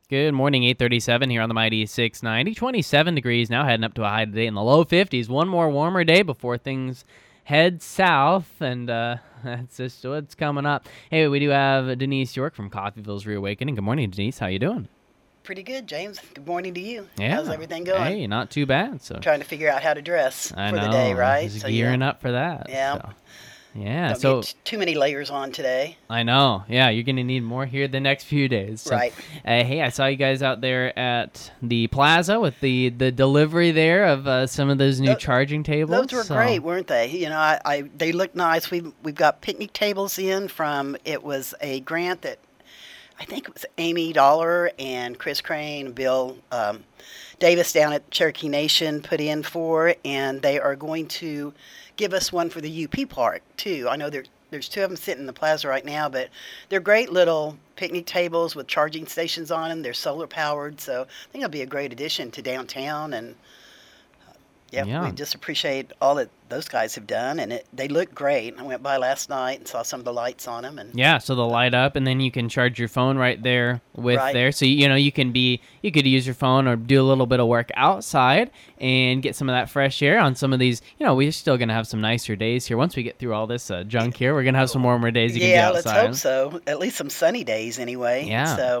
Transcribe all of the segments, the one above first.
Good morning, 8:37 here on the Mighty 690. 27 degrees now, heading up to a high today in the low 50s. One more warmer day before things head south, and that's just what's coming up. Hey, we do have Denise York from Coffeyville's Reawakening. Good morning, Denise. How you doing? Pretty good, James. Good morning to you. Yeah. How's everything going? Hey, not too bad. So trying to figure out how to dress I for know, the day, right? just gearing up for that. Yeah. So. Yeah, Don't get too many layers on today. I know. Yeah, you're going to need more here the next few days. So, right. Hey, I saw you guys out there at the plaza with the delivery there of some of those new charging tables. Those were great, weren't they? You know, they look nice. We've got picnic tables in from, it was a grant that I think it was Amy Dollar and Chris Crane and Bill Davis down at Cherokee Nation put in for, and they are going to give us one for the UP Park, too. I know there's two of them sitting in the plaza right now, but they're great little picnic tables with charging stations on them. They're solar powered, so I think it'll be a great addition to downtown. And we just appreciate all that those guys have done, and they look great. I went by last night and saw some of the lights on them. And yeah, so they'll light up, and then you can charge your phone right there with there. So you could use your phone or do a little bit of work outside and get some of that fresh air on some of these. We're still gonna have some nicer days here once we get through all this junk here. We're gonna have some warmer days. You can get outside. Yeah, let's hope so. At least some sunny days anyway. Yeah. So.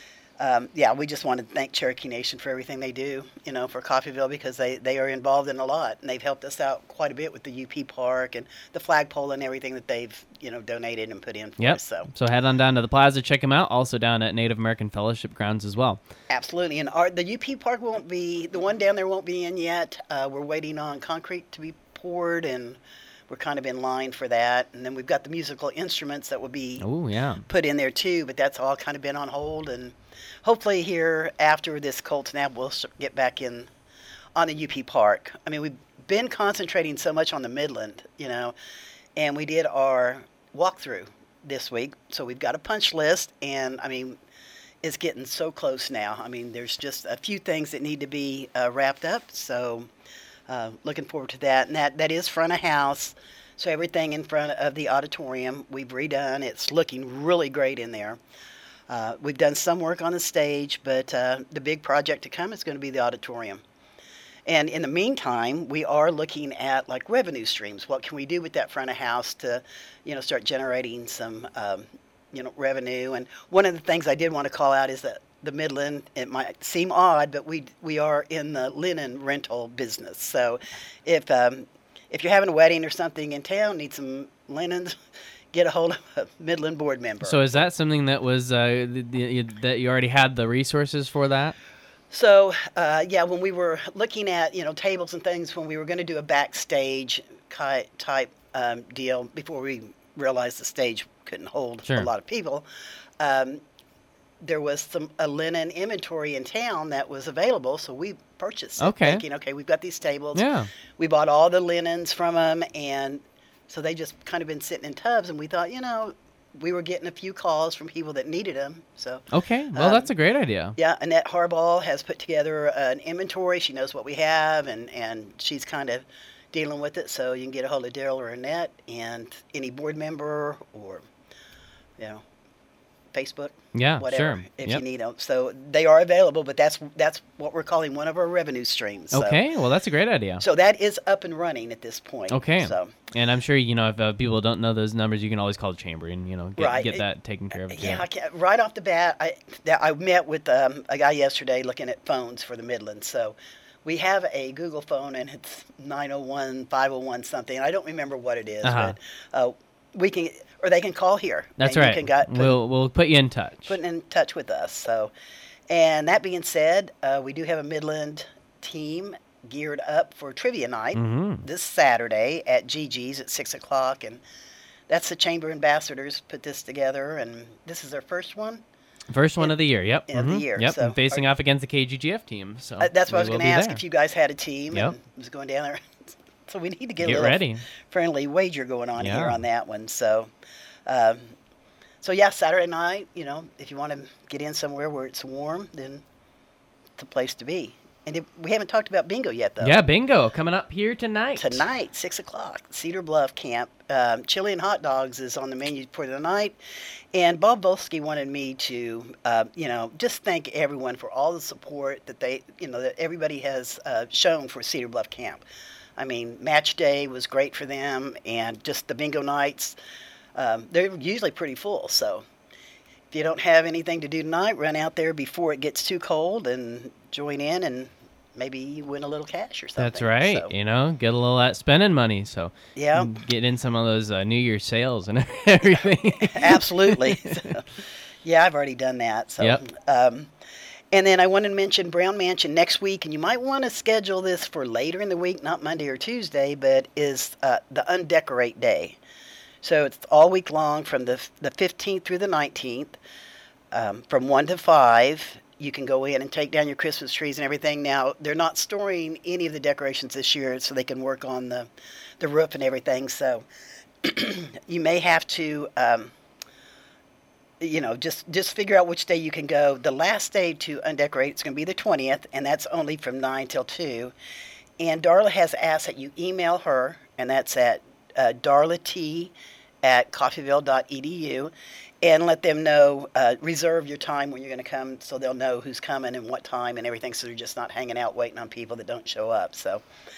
We just want to thank Cherokee Nation for everything they do, for Coffeyville, because they are involved in a lot, and they've helped us out quite a bit with the UP Park and the flagpole and everything that they've, donated and put in for us. So head on down to the plaza, check them out. Also down at Native American Fellowship Grounds as well. Absolutely, and the UP Park the one down there won't be in yet. We're waiting on concrete to be poured, and we're kind of in line for that. And then we've got the musical instruments that will be put in there too, but that's all kind of been on hold. And hopefully here after this cold snap, we'll get back in on the UP Park. I mean, we've been concentrating so much on the Midland, and we did our walkthrough this week. So we've got a punch list, and I mean, it's getting so close now. I mean, there's just a few things that need to be wrapped up. So looking forward to that. And that is front of house. So everything in front of the auditorium we've redone. It's looking really great in there. We've done some work on the stage, but the big project to come is going to be the auditorium. And in the meantime, we are looking at like revenue streams. What can we do with that front of house to, start generating some, revenue? And one of the things I did want to call out is that the Midland, it might seem odd, but we are in the linen rental business. So if you're having a wedding or something in town, need some linens, get a hold of a Midland board member. So is that something that was that you already had the resources for that? So when we were looking at tables and things, when we were going to do a backstage type deal before we realized the stage couldn't hold a lot of people, there was a linen inventory in town that was available, so we purchased it, thinking, we've got these tables. Yeah. We bought all the linens from them, and so they just kind of been sitting in tubs, and we thought, we were getting a few calls from people that needed them. So that's a great idea. Yeah, Annette Harbaugh has put together an inventory. She knows what we have, and she's kind of dealing with it. So you can get a hold of Daryl or Annette, and any board member or, Facebook. Yeah, whatever, sure. If you need them. So they are available, but that's what we're calling one of our revenue streams. So. Okay, well, that's a great idea. So that is up and running at this point. Okay. So. And I'm sure, if people don't know those numbers, you can always call the chamber and, get that taken care of. Yeah, right off the bat, I met with a guy yesterday looking at phones for the Midlands. So we have a Google phone, and it's 901-501 something. I don't remember what it is, but we can... Or they can call here. That's right. We'll put you in touch. Put in touch with us. So, and that being said, we do have a Midland team geared up for trivia night this Saturday at Gigi's at 6:00, and that's the Chamber Ambassadors put this together, and this is their first one. First one of the year. Yep. Of the year. Yep. So, facing off against the KGGF team. So that's what I was going to ask if you guys had a team. Yep. And was going down there. So we need to get a little ready. Friendly wager going on here on that one. So, Saturday night, if you want to get in somewhere where it's warm, then it's a place to be. And we haven't talked about bingo yet, though. Yeah, bingo coming up here tonight. Tonight, 6 o'clock, Cedar Bluff Camp. Chili and hot dogs is on the menu for the night. And Bob Volsky wanted me to, just thank everyone for all the support that that everybody has shown for Cedar Bluff Camp. I mean, match day was great for them, and just the bingo nights, they're usually pretty full. So if you don't have anything to do tonight, run out there before it gets too cold and join in, and maybe win a little cash or something. That's right. So, get a little of that spending money. So yeah, get in some of those New Year's sales and everything. Absolutely. So, yeah, I've already done that. So, yep. And then I wanted to mention Brown Mansion next week, and you might want to schedule this for later in the week, not Monday or Tuesday, but is the Undecorate Day. So it's all week long from the 15th through the 19th, from 1 to 5. You can go in and take down your Christmas trees and everything. Now, they're not storing any of the decorations this year, so they can work on the roof and everything. So you may have to... just figure out which day you can go. The last day to undecorate is going to be the 20th, and that's only from 9 till 2. And Darla has asked that you email her, and that's at darlat@coffeyville.edu, and let them know, reserve your time when you're going to come, so they'll know who's coming and what time and everything, so they're just not hanging out waiting on people that don't show up. So,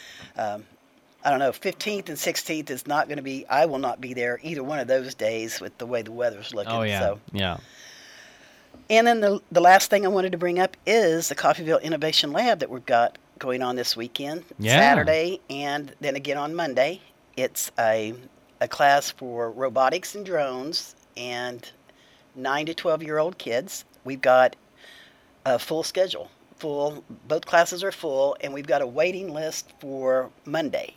I don't know, 15th and 16th is not going to be, I will not be there either one of those days with the way the weather's looking. Oh, yeah. So. Yeah. And then the last thing I wanted to bring up is the Coffeyville Innovation Lab that we've got going on this weekend, Saturday, and then again on Monday. It's a class for robotics and drones and 9 to 12-year-old kids. We've got a full schedule. Both classes are full, and we've got a waiting list for Monday.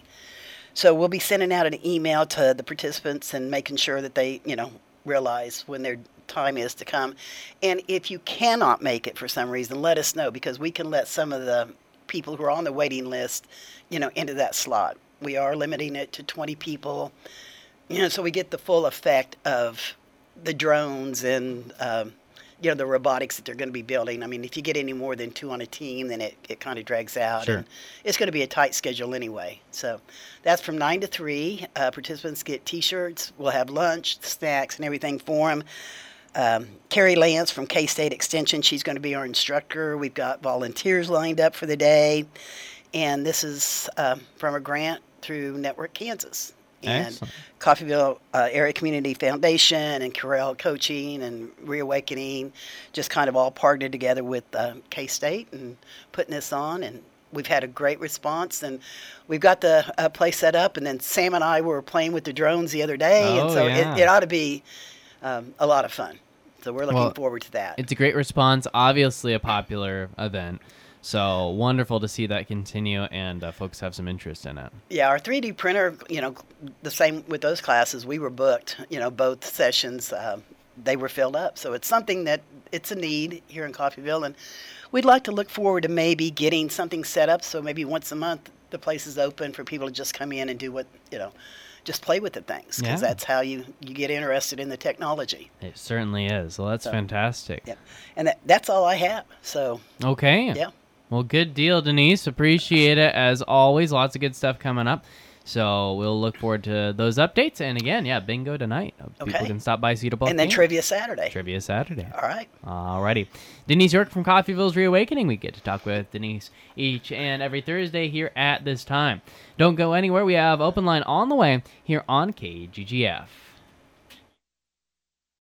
So we'll be sending out an email to the participants and making sure that they, realize when their time is to come. And if you cannot make it for some reason, let us know, because we can let some of the people who are on the waiting list, into that slot. We are limiting it to 20 people, so we get the full effect of the drones and, the robotics that they're going to be building. I mean, if you get any more than 2 on a team, then it kind of drags out. Sure. And it's going to be a tight schedule anyway. So that's from 9 to 3. Participants get T-shirts. We'll have lunch, snacks, and everything for them. Carrie Lance from K-State Extension, she's going to be our instructor. We've got volunteers lined up for the day. And this is from a grant through Network Kansas. And excellent. Coffeyville Area Community Foundation and Corel Coaching and Reawakening just kind of all partnered together with K-State and putting this on. And we've had a great response. And we've got the place set up. And then Sam and I were playing with the drones the other day. Oh, and so yeah. it ought to be a lot of fun. So we're looking forward to that. It's a great response. Obviously a popular event. So wonderful to see that continue, and folks have some interest in it. Yeah, our 3D printer, the same with those classes. We were booked, both sessions, they were filled up. So it's something that it's a need here in Coffeyville, and we'd like to look forward to maybe getting something set up. So maybe once a month the place is open for people to just come in and do what, just play with the things, because that's how you get interested in the technology. It certainly is. Well, that's fantastic. Yeah, and that's all I have. So okay. Yeah. Well, good deal, Denise. Appreciate it, as always. Lots of good stuff coming up. So we'll look forward to those updates. And again, bingo tonight. Okay. People can stop by Cedar Bluff. And then Trivia Saturday. Trivia Saturday. All right. Alrighty. Denise York from Coffeyville's Reawakening. We get to talk with Denise each and every Thursday here at this time. Don't go anywhere. We have Open Line on the way here on KGGF.